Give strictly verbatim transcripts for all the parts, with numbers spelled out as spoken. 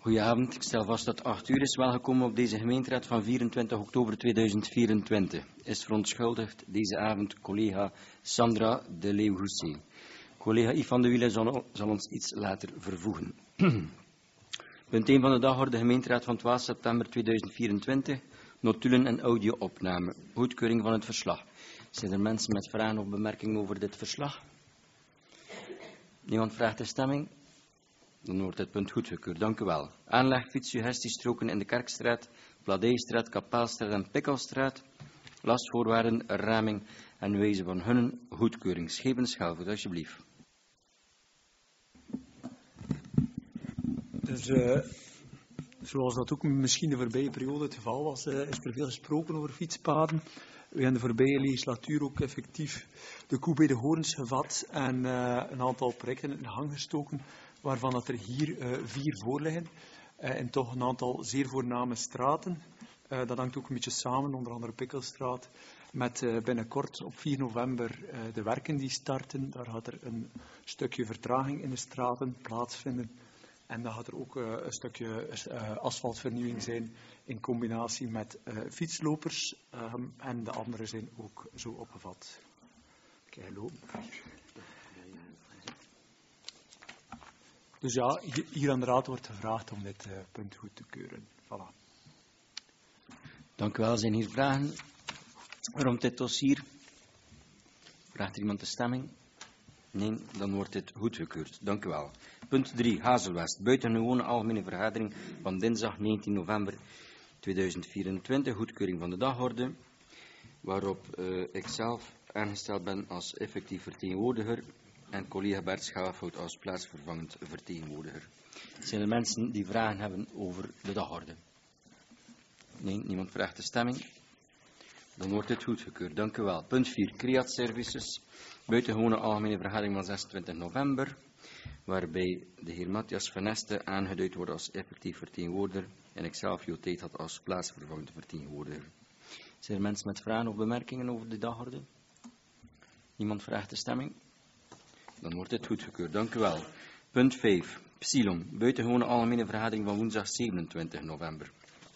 Goedenavond, ik stel vast dat acht uur is welgekomen op deze gemeenteraad van vierentwintig oktober tweeduizend vierentwintig. Is verontschuldigd deze avond collega Sandra de Leeuw-Housset. Collega Yves van de Wielen zal, zal ons iets later vervoegen. Punt één van de dagorde gemeenteraad van twaalf september tweeduizend vierentwintig. Notulen en audio-opname. Goedkeuring van het verslag. Zijn er mensen met vragen of bemerkingen over dit verslag? Niemand vraagt de stemming? Dan wordt het punt goedgekeurd. Dank u wel. Aanleg fietssugestiestroken in de Kerkstraat, Pladijstraat, Kapelstraat en Pikkelstraat. Lastvoorwaarden, raming en wijze van hunnen. Goedkeuring. Schepen Schelvoet, alsjeblieft. Dus, uh, zoals dat ook misschien de voorbije periode het geval was, uh, is er veel gesproken over fietspaden. We hebben de voorbije legislatuur ook effectief de koe bij de horens gevat en uh, een aantal projecten in gang gestoken, waarvan dat er hier uh, vier voor liggen. Uh, en toch een aantal zeer voorname straten. Uh, dat hangt ook een beetje samen, onder andere Pikkelstraat, met uh, binnenkort op vier november uh, de werken die starten. Daar gaat er een stukje vertraging in de straten plaatsvinden. En dan gaat er ook uh, een stukje uh, asfaltvernieuwing zijn in combinatie met uh, fietslopers. Um, en de andere zijn ook zo opgevat. Kijk, lopen. Dus ja, hier aan de raad wordt gevraagd om dit uh, punt goed te keuren. Voilà. Dank u wel. Zijn hier vragen rond dit dossier? Vraagt er iemand de stemming? Nee, dan wordt dit goedgekeurd. Dank u wel. Punt drie. Hazelwest. Buitengewone algemene vergadering van dinsdag negentien november tweeduizend vierentwintig. Goedkeuring van de dagorde. Waarop uh, ik zelf aangesteld ben als effectief vertegenwoordiger. En collega Bert Schelvoet als plaatsvervangend vertegenwoordiger. Zijn er mensen die vragen hebben over de dagorde? Nee, niemand vraagt de stemming. Dan wordt dit goedgekeurd. Dank u wel. Punt vier. Creat Services. Buitengewone algemene vergadering van zesentwintig november. Waarbij de heer Matthias van Este aangeduid wordt als effectief vertegenwoordiger. En ikzelf Jo Tijd had als plaatsvervangend vertegenwoordiger. Zijn er mensen met vragen of bemerkingen over de dagorde? Niemand vraagt de stemming. Dan wordt dit goedgekeurd. Dank u wel. Punt vijf. Psilon. Buitengewone algemene vergadering van woensdag zevenentwintig november.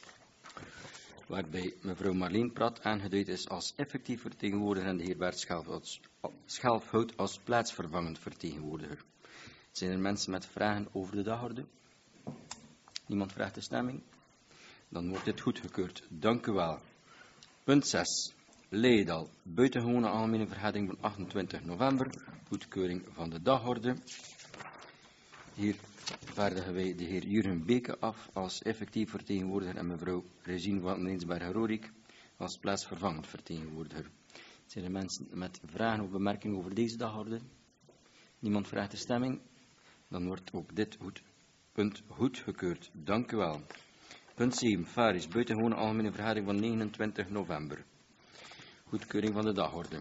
Waarbij mevrouw Marleen Prat aangeduid is als effectief vertegenwoordiger en de heer Bert Schelvoet als plaatsvervangend vertegenwoordiger. Zijn er mensen met vragen over de dagorde? Niemand vraagt de stemming? Dan wordt dit goedgekeurd. Dank u wel. Punt zes. Leidal. Buitengewone algemene vergadering van achtentwintig november. Goedkeuring van de dagorde. Hier vaardigen wij de heer Jurgen Beke af als effectief vertegenwoordiger en mevrouw Regine van Leensberg-Rorik als plaatsvervangend vertegenwoordiger. Zijn er mensen met vragen of bemerkingen over deze dagorde? Niemand vraagt de stemming? Dan wordt ook dit goed, punt goedgekeurd. Dank u wel. Punt zeven. Faris. Buitengewone algemene vergadering van negenentwintig november. Goedkeuring van de dagorde.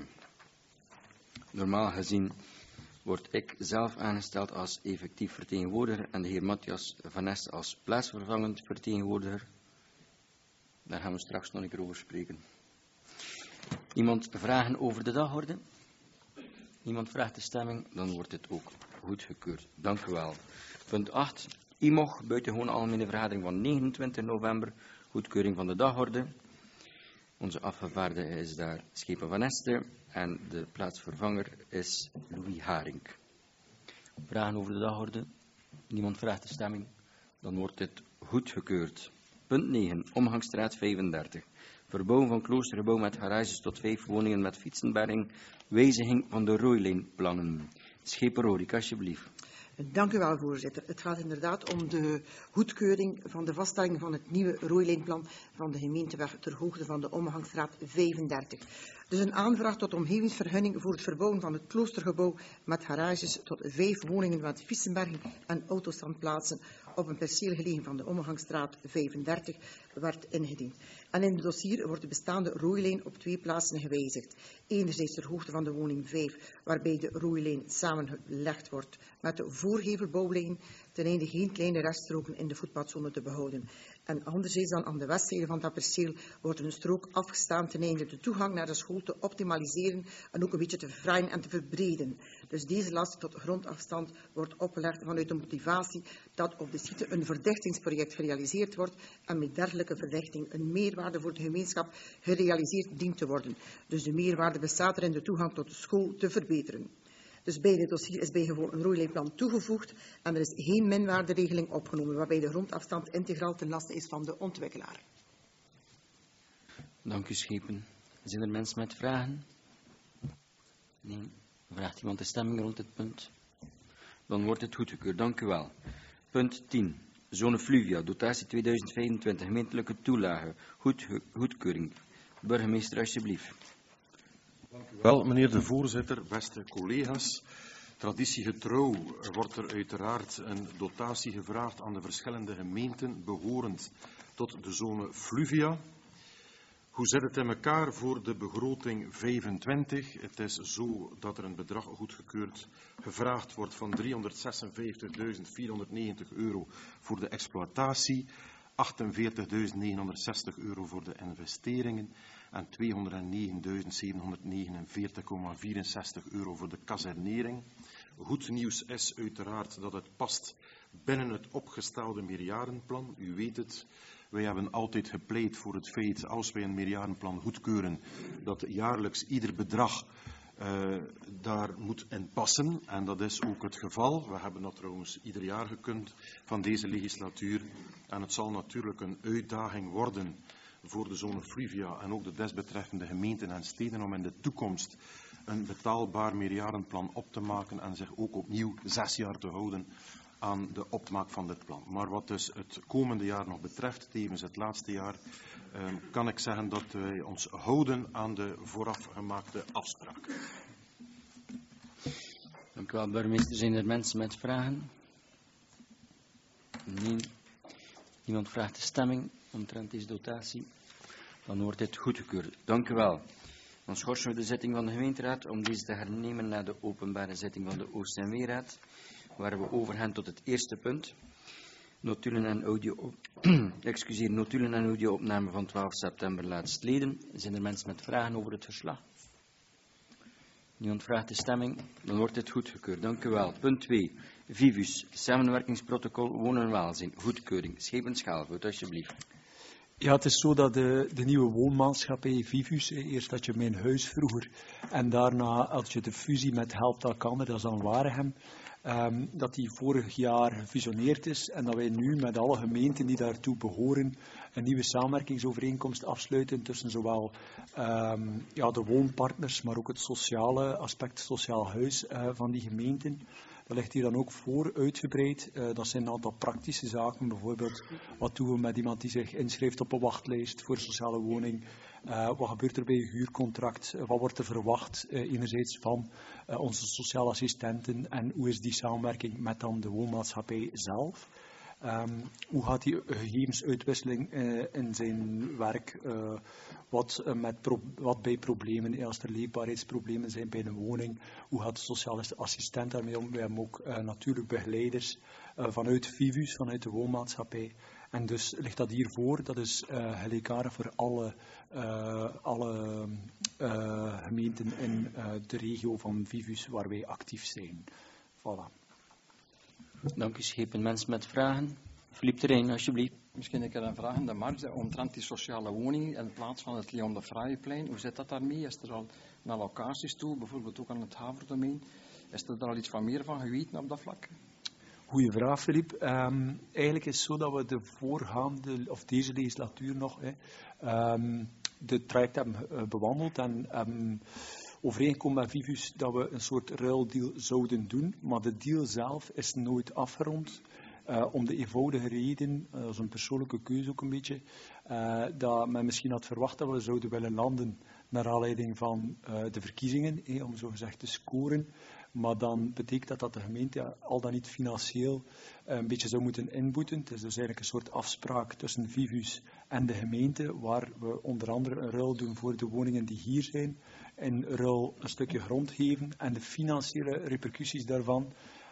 Normaal gezien word ik zelf aangesteld als effectief vertegenwoordiger en de heer Matthias van Este als plaatsvervangend vertegenwoordiger. Daar gaan we straks nog een keer over spreken. Iemand vragen over de dagorde? Niemand vraagt de stemming, dan wordt dit ook goedgekeurd. Dank u wel. Punt acht. I M O G, buitengewone algemene vergadering van negenentwintig november. Goedkeuring van de dagorde. Onze afgevaardigde is daar Schepen van Este en de plaatsvervanger is Louis Haring. Vragen over de dagorde? Niemand vraagt de stemming? Dan wordt dit goedgekeurd. Punt negen. Omgangsstraat vijfendertig. Verbouwing van kloostergebouw met garages tot vijf woningen met fietsenberging. Wijziging van de rooileenplannen. Schepen Rorik, alsjeblieft. Dank u wel, voorzitter. Het gaat inderdaad om de goedkeuring van de vaststelling van het nieuwe rooileenplan van de gemeenteweg ter hoogte van de Omgangsstraat vijfendertig. Dus een aanvraag tot omgevingsvergunning voor het verbouwen van het kloostergebouw met garages tot vijf woningen met fietsenberging en autostandplaatsen op een perceel gelegen van de Omgangsstraat vijfendertig werd ingediend. En in het dossier wordt de bestaande rooilijn op twee plaatsen gewijzigd. Enerzijds ter hoogte van de woning vijf, waarbij de rooilijn samengelegd wordt met de voorgevelbouwlijn ten einde geen kleine reststroken in de voetpadzone te behouden. En anderzijds dan aan de westzijde van dat perceel wordt er een strook afgestaan ten einde de toegang naar de school te optimaliseren en ook een beetje te verfraaien en te verbreden. Dus deze last tot grondafstand wordt opgelegd vanuit de motivatie dat op de site een verdichtingsproject gerealiseerd wordt en met dergelijke verdichting een meerwaarde voor de gemeenschap gerealiseerd dient te worden. Dus de meerwaarde bestaat erin de toegang tot de school te verbeteren. Dus bij dit dossier is bijgevolg een rooilijnplan toegevoegd en er is geen minwaarderegeling opgenomen, waarbij de grondafstand integraal ten laste is van de ontwikkelaar. Dank u, Schepen. Zijn er mensen met vragen? Nee. Vraagt iemand de stemming rond dit punt? Dan wordt het goedgekeurd. Dank u wel. Punt tien. Zone Fluvia, dotatie tweeduizend vijfentwintig, gemeentelijke toelage. Goed, goedkeuring. Burgemeester, alsjeblieft. Dank u wel, meneer de voorzitter, beste collega's. Traditiegetrouw wordt er uiteraard een dotatie gevraagd aan de verschillende gemeenten behorend tot de zone Fluvia. Hoe zit het in elkaar voor de begroting vijfentwintig? Het is zo dat er een bedrag goedgekeurd gevraagd wordt van driehonderdzesenvijftigduizend vierhonderdnegentig euro voor de exploitatie, achtenveertigduizend negenhonderdzestig euro voor de investeringen en tweehonderdnegenduizend zevenhonderdnegenenveertig komma vierenzestig euro voor de kazernering. Goed nieuws is uiteraard dat het past binnen het opgestelde meerjarenplan. U weet het. Wij hebben altijd gepleit voor het feit, als wij een meerjarenplan goedkeuren, dat jaarlijks ieder bedrag uh, daar moet in passen. En dat is ook het geval. We hebben dat trouwens ieder jaar gekund van deze legislatuur. En het zal natuurlijk een uitdaging worden voor de zone Fluvia en ook de desbetreffende gemeenten en steden om in de toekomst een betaalbaar meerjarenplan op te maken en zich ook opnieuw zes jaar te houden aan de opmaak van dit plan. Maar wat dus het komende jaar nog betreft, tevens het laatste jaar, eh, kan ik zeggen dat wij ons houden aan de vooraf gemaakte afspraken. Dank u wel, burgemeester. Zijn er mensen met vragen? Nee. Niemand vraagt de stemming omtrent deze dotatie. Dan wordt dit goedgekeurd. Dank u wel. Dan schorsen we de zitting van de gemeenteraad om deze te hernemen naar de openbare zitting van de Oost- en Weeraad, waar we overgaan tot het eerste punt. Notulen en audio, excuseer, notulen en audio-opname van twaalf september laatstleden. Zijn er mensen met vragen over het verslag? Niemand vraagt de stemming. Dan wordt dit goedgekeurd. Dank u wel. Punt twee. Vivus, samenwerkingsprotocol wonen en welzijn. Goedkeuring. Schepen Schalvoort, alsjeblieft. Ja, het is zo dat de, de nieuwe woonmaatschappij Vivus, eerst had je Mijn Huis vroeger en daarna had je de fusie met Helpt Elkander, dat is dan Waregem, um, dat die vorig jaar gefusioneerd is en dat wij nu met alle gemeenten die daartoe behoren een nieuwe samenwerkingsovereenkomst afsluiten tussen zowel um, ja, de woonpartners, maar ook het sociale aspect, sociaal huis uh, van die gemeenten. Dat ligt hier dan ook voor, uitgebreid. Uh, dat zijn een aantal praktische zaken. Bijvoorbeeld, wat doen we met iemand die zich inschrijft op een wachtlijst voor een sociale woning? Uh, wat gebeurt er bij een huurcontract? Uh, wat wordt er verwacht uh, enerzijds van uh, onze sociale assistenten? En hoe is die samenwerking met dan de woonmaatschappij zelf? Um, hoe gaat die gegevensuitwisseling uh, in zijn werk? Uh, wat, uh, met pro wat bij problemen, als er leefbaarheidsproblemen zijn bij een woning, hoe gaat de sociale assistent daarmee om? We hebben ook uh, natuurlijk begeleiders uh, vanuit Vivus, vanuit de woonmaatschappij. En dus ligt dat hier voor, dat is uh, gelijkaardig voor alle, uh, alle uh, gemeenten in uh, de regio van Vivus waar wij actief zijn. Voilà. Dank u, Schepen. Mensen met vragen? Philippe Terrein, alsjeblieft. Misschien een keer een vraag aan de markt omtrent die sociale woning in plaats van het Leon de Fraaiplein. Hoe zit dat daarmee? Is er al naar locaties toe, bijvoorbeeld ook aan het Haverdomein? Is er daar al iets van meer van geweten op dat vlak? Goeie vraag, Philippe. Um, eigenlijk is het zo dat we de voorgaande, of deze legislatuur nog, hè, um, de traject hebben uh, bewandeld en um, overeengekomen met Vivus dat we een soort ruildeal zouden doen, maar de deal zelf is nooit afgerond. Uh, om de eenvoudige reden, uh, dat is een persoonlijke keuze ook een beetje, uh, dat men misschien had verwacht dat we zouden willen landen naar aanleiding van uh, de verkiezingen, eh, om zo gezegd te scoren. Maar dan betekent dat dat de gemeente al dan niet financieel uh, een beetje zou moeten inboeten. Het is dus eigenlijk een soort afspraak tussen Vivus en de gemeente, waar we onder andere een ruil doen voor de woningen die hier zijn, in ruil een stukje grond geven en de financiële repercussies daarvan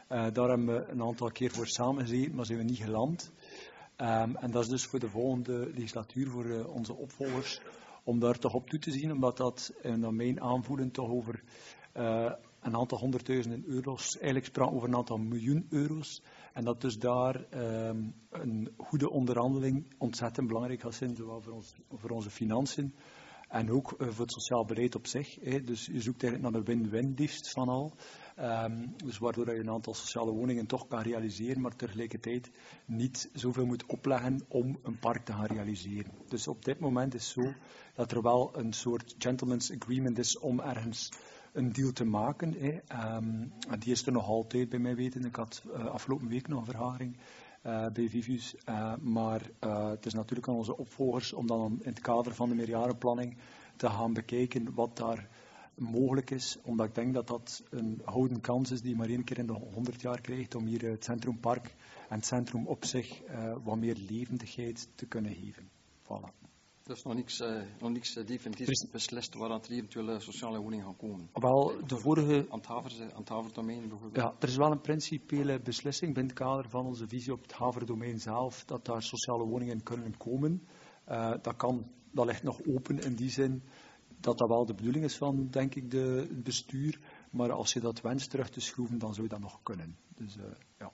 Uh, daar hebben we een aantal keer voor samengezeten, maar zijn we niet geland. Um, en dat is dus voor de volgende legislatuur, voor uh, onze opvolgers, om daar toch op toe te zien, omdat dat, en naar mijn aanvoelen, toch over uh, een aantal honderdduizenden euro's, eigenlijk spraken over een aantal miljoen euro's. En dat dus daar um, een goede onderhandeling ontzettend belangrijk gaat zijn, zowel voor, ons, voor onze financiën en ook uh, voor het sociaal beleid op zich. Hè. Dus je zoekt eigenlijk naar een win-win liefst van al. Um, dus waardoor je een aantal sociale woningen toch kan realiseren, maar tegelijkertijd niet zoveel moet opleggen om een park te gaan realiseren. Dus op dit moment is het zo dat er wel een soort gentleman's agreement is om ergens een deal te maken. Hè. Um, en die is er nog altijd bij mij weten. Ik had uh, afgelopen week nog een vergadering uh, bij Vivus. Uh, maar uh, het is natuurlijk aan onze opvolgers om dan in het kader van de meerjarenplanning te gaan bekijken wat daar mogelijk is, omdat ik denk dat dat een gouden kans is die je maar één keer in de honderd jaar krijgt om hier het centrumpark en het centrum op zich uh, wat meer levendigheid te kunnen geven. Voilà. Er is nog niks, uh, nog niks definitief is... beslist waar er eventuele sociale woningen gaan komen. Wel, de vorige... Aan het haver, aan het haverdomein bijvoorbeeld. Ja, er is wel een principiële beslissing binnen het kader van onze visie op het haverdomein zelf, dat daar sociale woningen kunnen komen. Uh, dat, kan, dat ligt nog open in die zin dat dat wel de bedoeling is van, denk ik, de, het bestuur. Maar als je dat wenst terug te schroeven, dan zou je dat nog kunnen. Dus, uh, ja.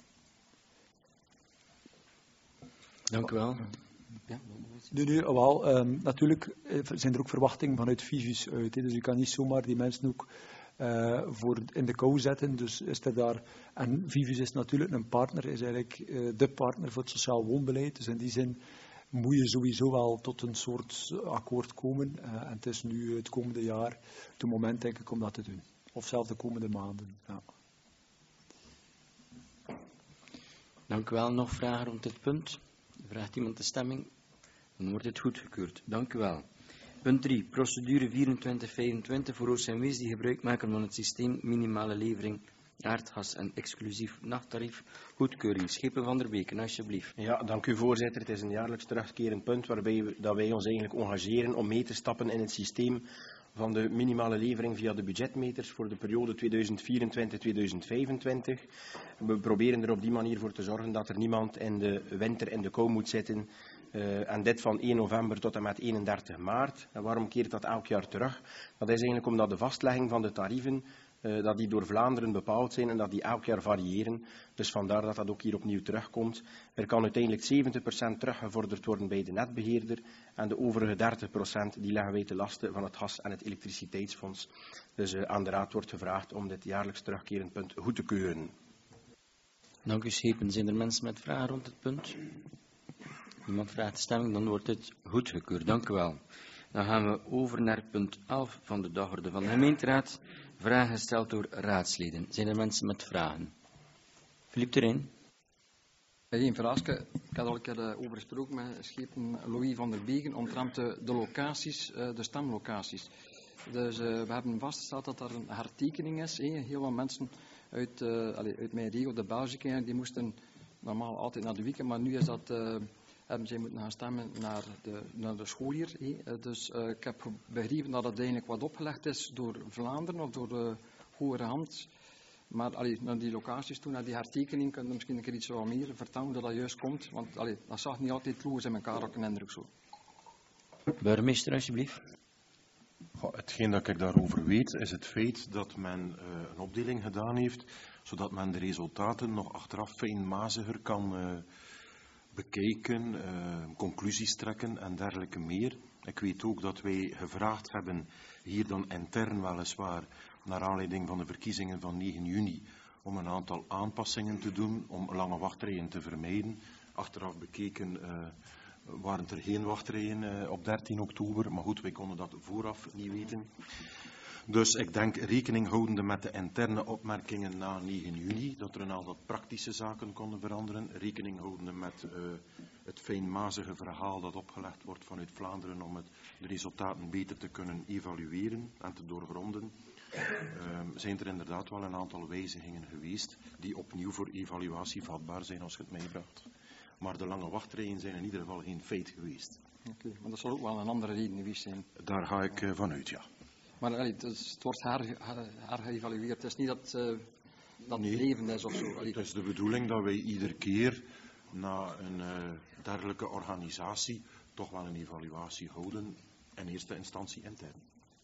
Dank u wel. Ja. Nee, nee, wel, um, natuurlijk zijn er ook verwachtingen vanuit Vivus uit. Hè, dus je kan niet zomaar die mensen ook uh, voor in de kou zetten. Dus is er daar, en Vivus is natuurlijk een partner, is eigenlijk uh, de partner voor het sociaal woonbeleid. Dus in die zin moet je sowieso wel tot een soort akkoord komen. Uh, en het is nu het komende jaar het moment, denk ik, om dat te doen. Of zelfs de komende maanden. Ja. Dank u wel. Nog vragen rond dit punt? Vraagt iemand de stemming? Dan wordt dit goedgekeurd. Dank u wel. Punt drie. Procedure vierentwintig vijfentwintig voor O C M W's die gebruik maken van het systeem minimale levering aardgas en exclusief nachttarief. Goedkeuring. Schepen van der Beken, alsjeblieft. Ja, dank u voorzitter. Het is een jaarlijks terugkerend punt waarbij we, dat wij ons eigenlijk engageren om mee te stappen in het systeem van de minimale levering via de budgetmeters voor de periode tweeduizend vierentwintig tot tweeduizend vijfentwintig. We proberen er op die manier voor te zorgen dat er niemand in de winter in de kou moet zitten. Uh, en dit van één november tot en met eenendertig maart. En waarom keert dat elk jaar terug? Dat is eigenlijk omdat de vastlegging van de tarieven, uh, dat die door Vlaanderen bepaald zijn en dat die elk jaar variëren. Dus vandaar dat dat ook hier opnieuw terugkomt. Er kan uiteindelijk zeventig procent teruggevorderd worden bij de netbeheerder. En de overige dertig procent die leggen wij te lasten van het gas- en het elektriciteitsfonds. Dus uh, aan de Raad wordt gevraagd om dit jaarlijks terugkerend punt goed te keuren. Dank u, Schepen. Zijn er mensen met vragen rond het punt? Niemand vraagt de stemming, dan wordt het goedgekeurd. Dank u wel. Dan gaan we over naar punt elf van de dagorde van de gemeenteraad. Vragen gesteld door raadsleden. Zijn er mensen met vragen? Philippe Terrein. Eén vraagje. Ik had al een keer uh, over gesproken met schepen Louis van der Begen omtrent de, de locaties, uh, de stemlocaties. Dus uh, we hebben vastgesteld dat er een hertekening is. Hey. Heel wat mensen uit, uh, allez, uit mijn regio, de Belgische, die moesten normaal altijd naar de weekend, maar nu is dat... Uh, hebben zij moeten gaan stemmen naar de, naar de scholier. He. Dus uh, ik heb begrepen dat het eigenlijk wat opgelegd is door Vlaanderen of door de hogere hand. Maar allee, naar die locaties toe, naar die hertekening, kun je misschien een keer iets wat meer vertellen hoe dat juist komt. Want allee, dat zag niet altijd loos in elkaar, ook een indruk zo. Burgemeester, alsjeblieft. Goh, hetgeen dat ik daarover weet, is het feit dat men uh, een opdeling gedaan heeft, zodat men de resultaten nog achteraf fijnmaziger kan uh, bekijken, uh, conclusies trekken en dergelijke meer. Ik weet ook dat wij gevraagd hebben, hier dan intern weliswaar, naar aanleiding van de verkiezingen van negen juni, om een aantal aanpassingen te doen, om lange wachtrijen te vermijden. Achteraf bekeken uh, waren er geen wachtrijen uh, op dertien oktober, maar goed, wij konden dat vooraf niet weten. Dus ik denk, rekening houdende met de interne opmerkingen na negen juni, dat er een aantal praktische zaken konden veranderen. Rekening houdende met uh, het fijnmazige verhaal dat opgelegd wordt vanuit Vlaanderen om het, de resultaten beter te kunnen evalueren en te doorgronden. Uh, zijn er inderdaad wel een aantal wijzigingen geweest die opnieuw voor evaluatie vatbaar zijn als je het meebracht. Maar de lange wachtrijen zijn in ieder geval geen feit geweest. Oké, maar dat zal ook wel een andere reden geweest zijn. Daar ga ik uh, vanuit, ja. Maar allee, dus, het wordt hergeëvalueerd. Het is niet dat uh, dat Nee. levend is of zo. Allee, Het is de bedoeling dat wij iedere keer na een uh, dergelijke organisatie toch wel een evaluatie houden, in eerste instantie intern.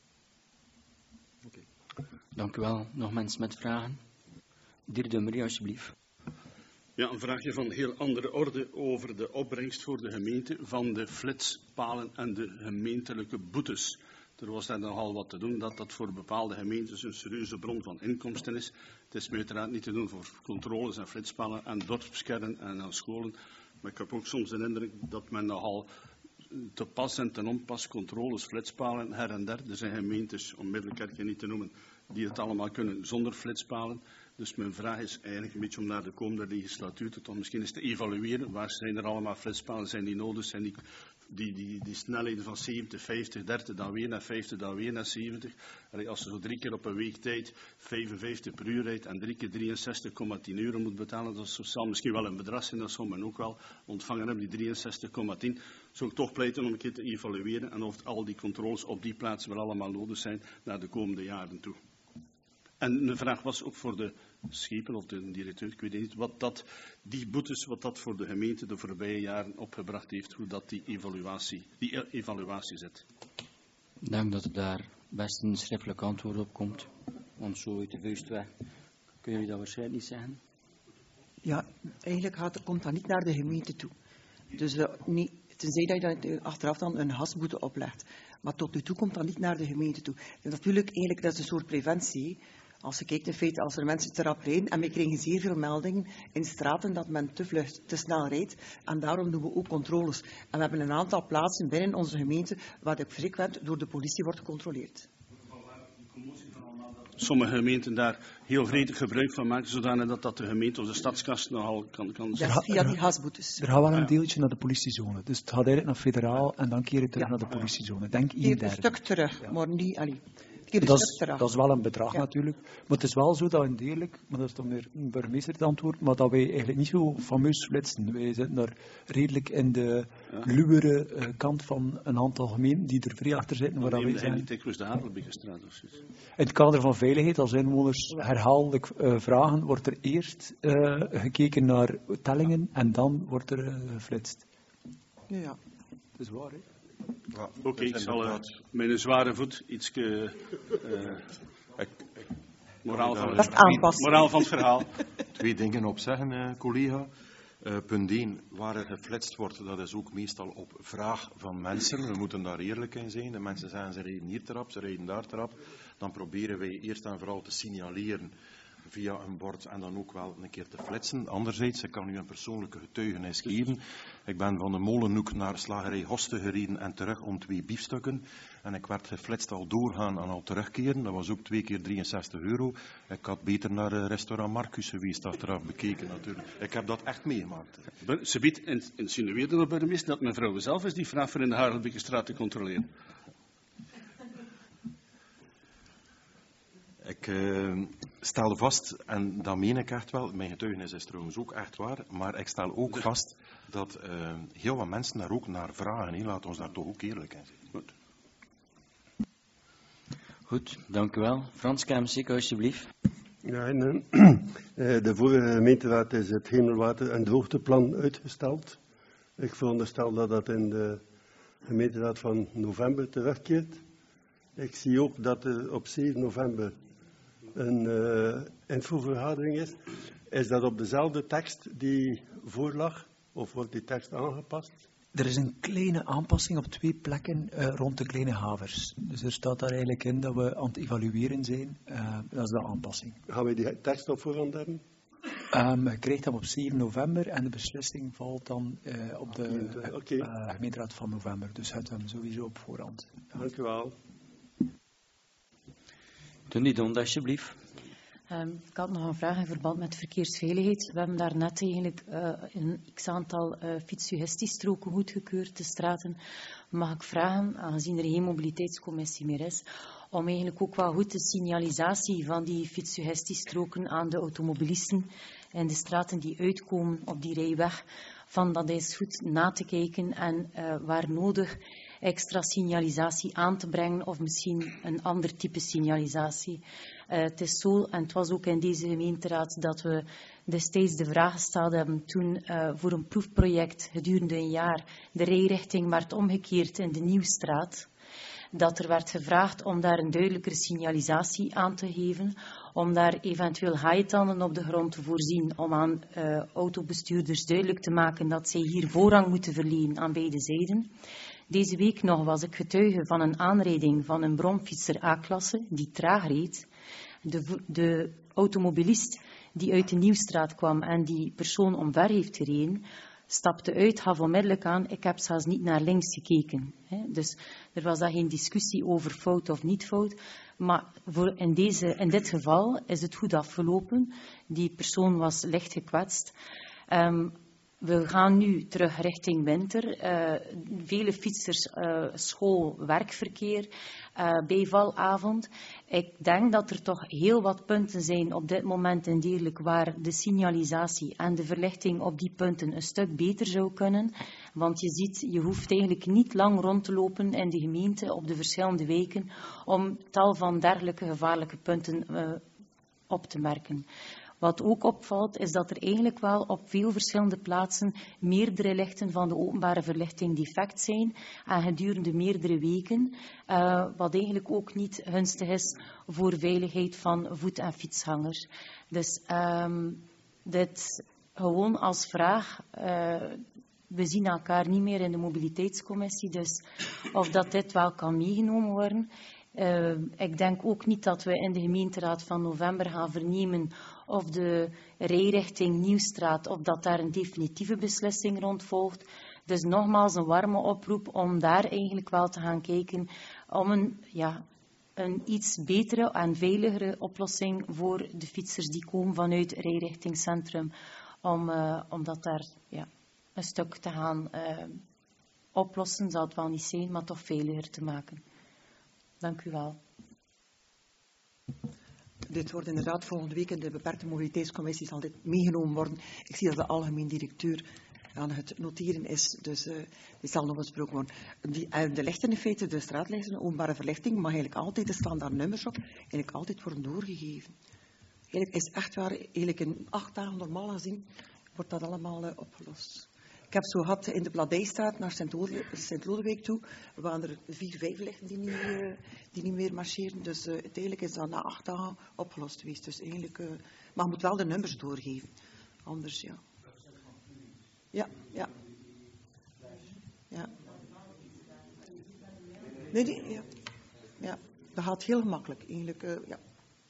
okay. Dank u wel. Nog mensen met vragen? De heer De Marie, alsjeblieft. Ja, een vraagje van heel andere orde over de opbrengst voor de gemeente van de flitspalen en de gemeentelijke boetes. Er was daar nogal wat te doen, dat dat voor bepaalde gemeentes een serieuze bron van inkomsten is. Het is uiteraard niet te doen voor controles en flitspalen en dorpskernen en aan scholen. Maar ik heb ook soms de indruk dat men nogal te pas en te onpas controles, flitspalen her en der. Er zijn gemeentes, om Middelkerken niet te noemen, die het allemaal kunnen zonder flitspalen. Dus mijn vraag is eigenlijk een beetje om naar de komende legislatuur toch misschien eens te evalueren. Waar zijn er allemaal flitspalen, zijn die nodig, zijn die, die, die, die snelheden van zeventig, vijftig, dertig, dan weer naar vijftig, dan weer naar zeventig. Allee, als je zo drie keer op een week tijd vijfenvijftig per uur rijdt en drie keer drieënzestig komma tien euro moet betalen, dat zal misschien wel een bedrag zijn dat sommigen ook wel ontvangen hebben, die drieënzestig komma tien. Zou ik toch pleiten om een keer te evalueren en of al die controles op die plaatsen wel allemaal nodig zijn naar de komende jaren toe. En een vraag was ook voor de schepen of de directeur, ik weet niet, wat dat, die boetes, wat dat voor de gemeente de voorbije jaren opgebracht heeft, hoe dat die evaluatie, die evaluatie zit. Ik denk dat er daar best een schriftelijk antwoord op komt. Want zo uit de vuist weg kunnen jullie dat waarschijnlijk niet zeggen. Ja, eigenlijk gaat, komt dat niet naar de gemeente toe. Dus uh, niet, tenzij dat je dan, uh, achteraf dan een hasboete oplegt. Maar tot nu toe komt dat niet naar de gemeente toe. En natuurlijk, eigenlijk, dat is een soort preventie. Als je kijkt in feite, als er mensen te rap rijden, en we krijgen zeer veel meldingen in straten dat men te vlug, te snel rijdt, en daarom doen we ook controles. En we hebben een aantal plaatsen binnen onze gemeente waar ook frequent door de politie wordt gecontroleerd. Sommige gemeenten daar heel gretig gebruik van maken, zodanig dat dat de gemeente of de stadskast nogal kan... kan Dat is via die hasboetes. Er gaat wel een deeltje naar de politiezone. Dus het gaat eigenlijk naar federaal en dan keer het terug Ja. naar de politiezone. Denk Keer één een derde. stuk terug, Ja. maar niet... Allee, keer een Dat stuk is, terug. dat is wel een bedrag Ja. natuurlijk. Maar het is wel zo dat we eerlijk, maar dat is dan weer een burgemeester het antwoord, maar dat wij eigenlijk niet zo fameus flitsen. Wij zitten daar redelijk in de Ja. luwere uh, kant van een aantal gemeenten die er vrij achter zitten. Waar Dan dat wij neemde hij zijn. niet dikwijls de Harelbeekestraat of zoiets. In het kader van veiligheid, als inwoners herhaaldelijk uh, vragen, wordt er eerst uh, gekeken naar tellingen en dan wordt er uh, geflitst. Ja, ja. Dat is waar, hè? Ja, Oké, dat ik is zal uh, inderdaad- mijn zware voet iets uh, Ik, ik moraal, kan van, daar Dat is aanpassen. moraal van het verhaal. twee dingen op zeggen, eh, collega. Uh, punt één, waar er geflitst wordt, dat is ook meestal op vraag van mensen. We moeten daar eerlijk in zijn. De mensen zeggen, ze rijden hier te rap, ze rijden daar te rap. Dan proberen wij eerst en vooral te signaleren via een bord en dan ook wel een keer te flitsen. Anderzijds, ik kan u een persoonlijke getuigenis geven. Ik ben van de Molenhoek naar slagerij Hoste gereden en terug om twee biefstukken. En ik werd geflitst al doorgaan en al terugkeren. Dat was ook twee keer drieënzestig euro. Ik had beter naar uh, restaurant Marcus geweest, achteraf bekeken natuurlijk. Ik heb dat echt meegemaakt. Ze biedt insinueerde de burgemeester dat mevrouw zelf is die vraagt voor in de Harelbeekestraat te controleren. Ik uh, stel vast, en dat meen ik echt wel, mijn getuigenis is trouwens ook echt waar, maar ik stel ook vast dat uh, heel wat mensen daar ook naar vragen. He. Laat ons daar toch ook eerlijk in zijn. Goed. Goed, dank u wel. Frans Kemsik, alsjeblieft. Ja, en, uh, de vorige gemeenteraad is het hemelwater- en droogteplan uitgesteld. Ik veronderstel dat dat in de gemeenteraad van november terugkeert. Ik zie ook dat er op zeven november een uh, infovergadering is. Is dat op dezelfde tekst die voorlag? Of wordt die tekst aangepast? Er is een kleine aanpassing op twee plekken uh, rond de kleine havers. Dus er staat daar eigenlijk in dat we aan het evalueren zijn. Uh, dat is de aanpassing. Gaan we die tekst op voorhand hebben? Um, je krijgt hem op zeven november en de beslissing valt dan uh, op de uh, Oké. uh, gemeenteraad van november. Dus het hem sowieso op voorhand. Ja. Dank u wel. Doe die don, alsjeblieft. Um, ik had nog een vraag in verband met verkeersveiligheid. We hebben daar net eigenlijk uh, een x-aantal uh, fietssuggestiestroken goedgekeurd, de straten. Mag ik vragen, aangezien er geen mobiliteitscommissie meer is, om eigenlijk ook wel goed de signalisatie van die fietssuggestiestroken aan de automobilisten en de straten die uitkomen op die rijweg, van dat eens goed na te kijken en uh, waar nodig extra signalisatie aan te brengen of misschien een ander type signalisatie. Uh, het is zo, en het was ook in deze gemeenteraad, dat we destijds de vraag gesteld hebben toen uh, voor een proefproject gedurende een jaar de rijrichting werd omgekeerd in de Nieuwstraat. Dat er werd gevraagd om daar een duidelijkere signalisatie aan te geven, om daar eventueel haaitanden op de grond te voorzien, om aan uh, autobestuurders duidelijk te maken dat zij hier voorrang moeten verlenen aan beide zijden. Deze week nog was ik getuige van een aanrijding van een bromfietser A-klasse die traag reed. De, de automobilist die uit de Nieuwstraat kwam en die persoon omver heeft gereden, stapte uit, gaf onmiddellijk aan, ik heb zelfs niet naar links gekeken. He, dus er was daar geen discussie over fout of niet fout. Maar voor in, deze, in dit geval is het goed afgelopen. Die persoon was licht gekwetst. Um, we gaan nu terug richting winter. Uh, vele fietsers, uh, school, werkverkeer, uh, bijvalavond. Ik denk dat er toch heel wat punten zijn op dit moment in Deerlijk waar de signalisatie en de verlichting op die punten een stuk beter zou kunnen. Want je ziet, je hoeft eigenlijk niet lang rond te lopen in de gemeente op de verschillende wijken om tal van dergelijke gevaarlijke punten uh, op te merken. Wat ook opvalt, is dat er eigenlijk wel op veel verschillende plaatsen meerdere lichten van de openbare verlichting defect zijn en gedurende meerdere weken, uh, wat eigenlijk ook niet gunstig is voor veiligheid van voet- en fietshangers. Dus um, dit gewoon als vraag. Uh, we zien elkaar niet meer in de mobiliteitscommissie, dus of dat dit wel kan meegenomen worden. Uh, ik denk ook niet dat we in de gemeenteraad van november gaan vernemen of de rijrichting Nieuwstraat, of dat daar een definitieve beslissing rond volgt. Dus nogmaals een warme oproep om daar eigenlijk wel te gaan kijken om een, ja, een iets betere en veiligere oplossing voor de fietsers die komen vanuit het rijrichtingscentrum, om, uh, om dat daar ja, een stuk te gaan uh, oplossen, zal het wel niet zijn, maar toch veiliger te maken. Dank u wel. Dit wordt inderdaad volgende week in de beperkte mobiliteitscommissie zal dit meegenomen worden. Ik zie dat de algemeen directeur aan het noteren is, dus uh, dit zal nog besproken worden. Die, uh, de lichten in feite, de straatlichten, de openbare verlichting, mag eigenlijk altijd, er staan daar nummers op, eigenlijk altijd worden doorgegeven. Eigenlijk is echt waar, eigenlijk in acht dagen normaal gezien, wordt dat allemaal uh, opgelost. Ik heb zo gehad in de Bladijstraat naar Sint-Lodewijk toe, waren er vier, vijf lichten die niet, uh, die niet meer marcheren. Dus uh, uiteindelijk is dat na acht dagen opgelost geweest. Dus eigenlijk, uh, maar je moet wel de nummers doorgeven. Anders, ja. Ja, ja. Ja. Nee, nee, ja. Ja, dat gaat heel gemakkelijk. Eigenlijk, uh, ja.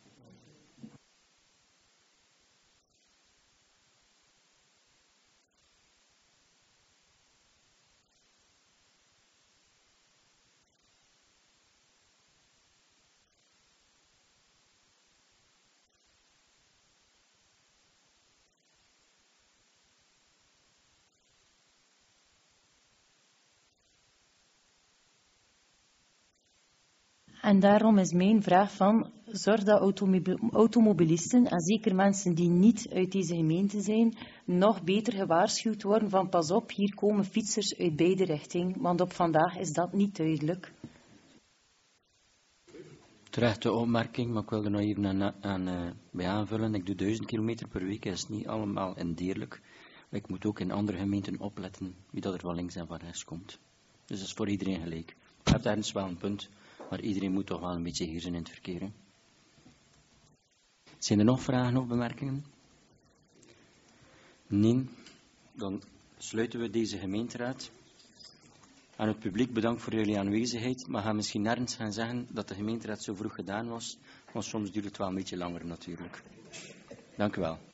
En daarom is mijn vraag van, zorg dat automobilisten, en zeker mensen die niet uit deze gemeente zijn, nog beter gewaarschuwd worden van pas op, hier komen fietsers uit beide richtingen, want op vandaag is dat niet duidelijk. Terechte opmerking, maar ik wil er nog even aan, aan, uh, bij aanvullen. Ik doe duizend kilometer per week, dat is niet allemaal in Deerlijk. Ik moet ook in andere gemeenten opletten wie dat er van links en van rechts komt. Dus dat is voor iedereen gelijk. Je hebt ergens wel een punt. Maar iedereen moet toch wel een beetje hier zijn in het verkeer. Hè? Zijn er nog vragen of bemerkingen? Nee. Dan sluiten we deze gemeenteraad. Aan het publiek bedankt voor jullie aanwezigheid. Maar ga misschien nergens gaan zeggen dat de gemeenteraad zo vroeg gedaan was. Want soms duurt het wel een beetje langer natuurlijk. Dank u wel.